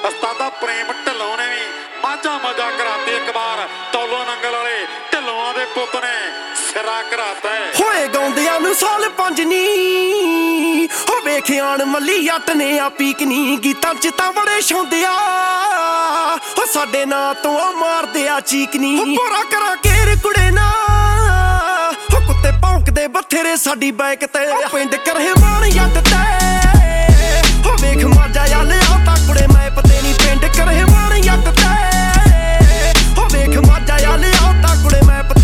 ਉਸਤਾਦਾ ਪ੍ਰੇਮ ਢਿੱਲੋਂ ਨੇ ਵੀ ਮਾਝਾ ਮਜਾ ਕਰਾਤੀ ਇੱਕ ਵਾਰ। ਟੋਲੋ ਨੰਗਲ ਵਾਲੇ ਢਿੱਲੋਂ ਦੇ ਪੁੱਤ ਨੇ ਸਿਰਾ ਕਰਾਤਾ ਹੋਏ ਗਾਉਂਦਿਆਂ ਨੂੰ ਸਾਲ 5 ਨੀ ਹੋ ਵੇਖਿਆਣ ਮੱਲੀ ਜੱਟ ਨੇ ਆ ਪੀਕਨੀ ਗੀਤਾਂ ਚ ਤਾਂ ਬੜੇ ਛਾਉਂਦਿਆ ਹੋ ਸਾਡੇ ਨਾਂ ਤੋਂ ਮਾਰਦੇ ਆ ਚੀਕਨੀ ਪੂਰਾ ਕਰਾਂ ਕੇਰ ਕੁੜੇ ਨਾ ਹੋ ਕੁੱਤੇ ਭੌਂਕਦੇ ਬਥੇਰੇ ਸਾਡੀ ਬਾਈਕ ਤੇ ਪਿੰਡ ਕਰੇ ਮਾਣ ਜੱਟ ਤੇ ਹੋ ਵੇਖ ਮਾਜਾ ਆ ਲਿਆ ਤਾਂ ਕੁੜੇ ਮੈਂ ਪਤੇ ਨਹੀਂ ਪਿੰਡ ਕਰੇ ਮਾਣ ਜੱਟ ਤੇ ਹੋ ਵੇਖ ਮਾਜਾ ਆ ਲਿਆ ਤਾਂ ਕੁੜੇ ਮੈਂ ਪਤੇ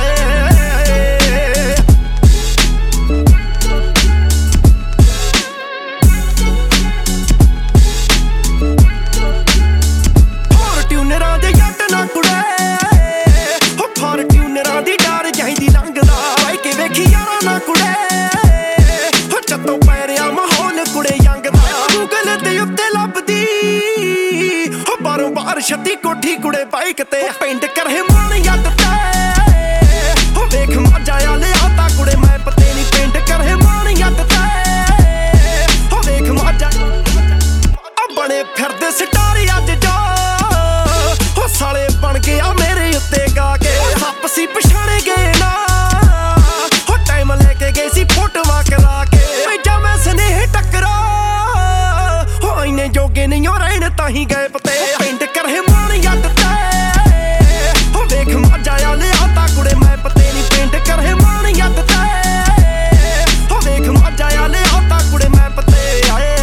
ਛੱਤੀ ਕੋਠੀ ਕੁੜੇ ਬਾਈਕ ਤੇ ਪਿੰਡ ਕਰੇ ਮਾਣ ਜੱਟ ਤੇ ਹੋ ਵੇਖ ਮਾਜਾ ਆ ਲਿਆ ਤਾਂ ਕੁੜੇ ਮੈਂ ਪਤੇ ਨਹੀਂ ਪਿੰਡ ਕਰੇ ਮਾਣ ਜੱਟ ਤੇ ਹੋ ਵੇਖ ਮਾਜਾ ਆ ਬਣੇ ਫਿਰਦੇ ਸਟਾਰ ਅੱਜ ਜੋ ਹੋ ਸਾਲੇ ਬਣ ਗਿਆ ਮੇਰੇ ਉੱਤੇ ਗਾ ਕੇ ਸੱਪ ਸੀ ਪਛਾਣੇ ਗਏ ਨਾ ਹੋ ਟਾਈਮ ਲੈ ਕੇ ਗਏ ਸੀ ਫੋਟੋਆਂ ਕਰਾ ਕੇ ਭੇਜਾ ਮੈਂ ਸਨੇਹ ਟੱਕਰਾ ਹੋ ਇੰਨੇ ਜੋਗੇ ਨਹੀਂ ਹੋ ਰਹਿਣ ਤਾਂ ਹੀ ਗਏ ਪਤੇ ਪਿੰਡ ਕਰੇ ਮਾਣ ਜੱਟ ਤੇ ਹੋ ਵੇਖ ਮਾਜਾ ਆ ਲਿਆ ਤਾਂ ਕੁੜੇ ਮੈਂ ਪਤੇ ਨਹੀਂ ਪਿੰਡ ਕਰੇ ਮਾਣ ਜੱਟ ਤੇ ਹੋ ਵੇਖ ਮਾਜਾ ਆ ਲਿਆ ਤਾਂ ਕੁੜੇ ਮੈਂ ਪਤੇ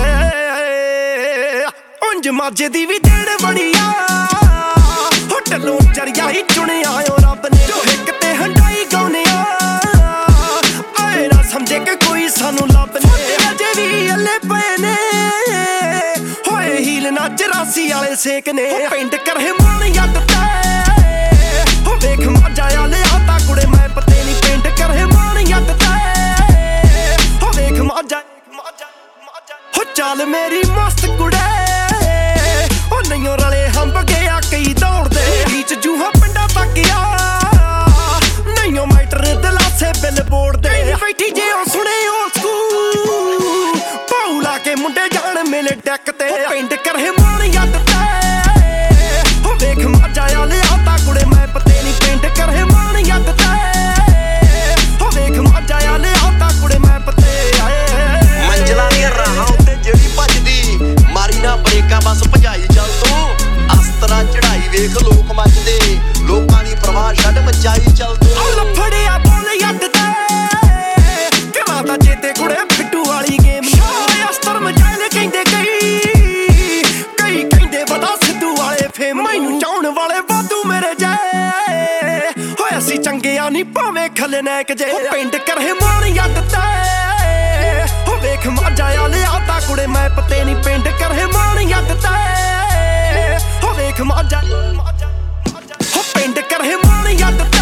ਉਂਝ ਮਾਜੇ ਦੀ ਵੀ ਦੇਣ ਬਣੀ ਆ ਹੋ ਢਿੱਲੋਂ ਚੜਿਆ ਹੀ ਚੁਣਿਆ ਓ ਰੱਬ ਨੇ ਜੋ ਇੱਕ ਤੇ ਹੰਡਾਈ ਗਾਉਨੇ ਆ ਆਏ ਨਾ ਸਮਝੇ ਕਿ ਕੋਈ ਸਾਨੂੰ ਲੱਭ ਨੇ ਅਜੇ ਵੀ ਅੱਲੇ ਪਏ ਨੇ ਹੋਏ ਹੀਲ ਨਾ 84 ਵਾਲੇ ਸੇਕ ਨੇ ਪਿੰਡ ਕਰੇ ਮਾਣ ਜੱਟ ਤੇ ਹੋ ਵੇਖ ਮਾਜਾ ਆ ਲਿਆ ਤਾਂ ਕੁੜੇ ਮੈਂ ਪਤੇ ਨਹੀਂ ਪਿੰਡ ਕਰੇ ਮਾਣ ਜੱਟ ਤੇ ਹੋ ਵੇਖ ਮਾਜਾ ਹੋ ਚੱਲ ਮੇਰੀ ਮਸਤ ਕੁੜੇ ਉਹ ਨਹੀਂਓ ਰਲੇ ਹੰਬ ਗਿਆ ਕਈ ਦੌੜਦੇ ਵਿੱਚ ਜੂਹਾ ਪਿੰਡਾਂ ਤੱਕ ਆ ਨਹੀਂਓ ਮੈਟਰ ਦਲਾਸੇ ਬਿੱਲ ਬੋਰਡ ਦੇ ਬੈਠੀ ਜੇ ਉਹ ਸੁਣੇ ਓਲਡ ਸਕੂਲ ਪਾਉ ਲਾ ਕੇ ਮੁੰਡੇ ਜਾਣ ਮੇਲੇ ਡੈਕ ਤੇ ਪਿੰਡ ਕਰੇ ਮਾਣ ਜੱਟ ਤੇ ਹੋ ਵੇਖ ਮਾਜਾ ਆ ਲਿਆ ਤਾਂ ਕੁੜੇ ਮੈਂ ਪਤੇ ਨਹੀਂ ਪਿੰਡ ਕਰੇ ਮਾਣ ਜੱਟ ਤੇ ਹੋ ਵੇਖ ਮਾਜਾ ਆ ਲਿਆ ਤਾਂ ਕੁੜੇ ਮੈਂ ਪਤੇ ਮੰਜ਼ਲਾਂ ਦੀਆਂ ਰਾਹਾਂ ਉੱਤੇ ਜਿਹੜੀ ਭੱਜਦੀ ਮਾਰੀ ਨਾ ਬ੍ਰੇਕਾਂ ਬਸ ਭਜਾਈ ਚੱਲ ਤੂੰ ਅਸਤਰਾਂ ਚੜਾਈ ਵੇਖ ਲੋਕ ਮੱਚਦੇ ਲੋਕਾਂ ਦੀ ਪਰਵਾਹ ਛੱਡ ਮਚਾਈ ਚੱਲ ਤੂੰ ਲਫੜਿਆ ਬੋਲ ਜੱਟ ਤੇ ਕਰਾਂ ਤਾਂ ਚੇਤੇ ਕੁੜੇ ਫਿੱਟੂ ਵਾਲੀ ਗੇਮ ਹੋਇਆ ਅਸਤਰ ਮਚਾਇਲ ਕਹਿੰਦੇ ਕਈ ਕਹਿੰਦੇ ਵਡਾ ਸਿੱਧੂ ਵਾਲੇ ਫੇਮ ਮੈਨੂੰ ਚਾਉਣ ਵਾਲੇ ਵਾਧੂ ਮੇਰੇ ਜੈ ਹੋਏ ਅਸੀਂ ਚੰਗਿਆ ਨਹੀਂ ਭਾਵੇਂ ਖਲਨੈਕ ਜੇ ਪਿੰਡ ਕਰੇ ਮਾਣ ਜੱਟ ਤੇ ਹੋ ਵੇਖ ਮਾਜਾ ਆ ਲਿਆ ਤਾਂ ਕੁੜੇ ਮੈਂ ਪਤੇ ਨਹੀਂ ਪਿੰਡ ਕਰੇ ਮਾਣ ਜੱਟ ਤੇ ਹੋ ਵੇਖ ਮਾਜਾ ਹੋ ਪਿੰਡ ਕਰੇ ਮਾਣ ਜੱਟ